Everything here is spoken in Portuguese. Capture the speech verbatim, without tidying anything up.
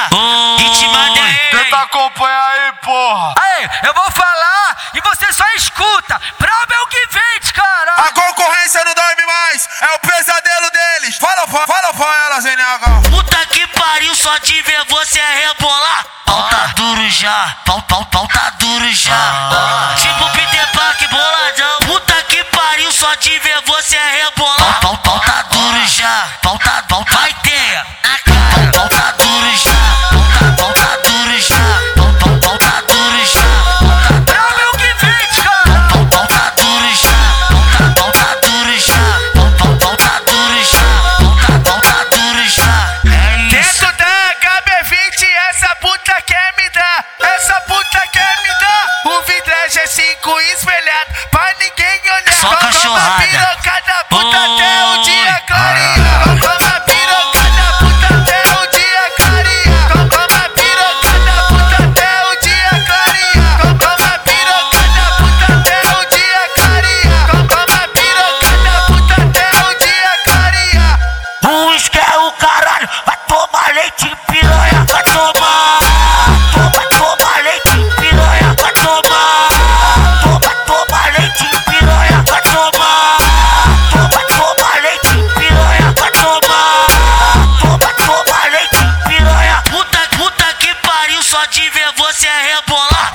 Ritmo dez. Tenta acompanhar aí, porra. Aí, eu vou falar e você só escuta. Brabo é o que vende, cara. A concorrência não dorme mais, é o pesadelo deles. Fala, fala, fala pra elas, N H. Puta que pariu, só de ver você rebolar. Pau tá duro já, pau, pau, pau tá duro já. Tipo Peter Park boladão. Puta que pariu, só de ver você rebolar. Pau, pau, pau tá duro já, pau tá, pau tá, vai teia na cara. Pau, pau tá duro já, pau tá, pau tá duro já. Pau, pau, pau tá duro já. Brabo é o que vende, cara. Pau, pau tá duro já, pau tá, pau tá duro já. Pau, pau, pau tá duro já, pau tá, pau tá duro já. É isso. Dentro da H B vinte, essa puta quer me dar. Essa puta quer me dar. O vidro é G cinco espelhado, pra ninguém olhar. Só Como cachorrada. a piroca da puta Oi. até o dia clareia. Como a piroca da puta até o dia clareia. Como a piroca da puta até o dia clareia. Como a piroca da puta até o dia clareia. Como a piroca da puta até o dia clareia. Ruiz que é o caralho, vai tomar leite em piranha, vai tomar. Toma, toma leite em piranha, vai tomar. Toma, toma leite em piranha, vai tomar. Toma, toma leite em piranha, vai tomar. Toma, toma leite em piranha. Puta, puta que pariu, só de ver você rebolar.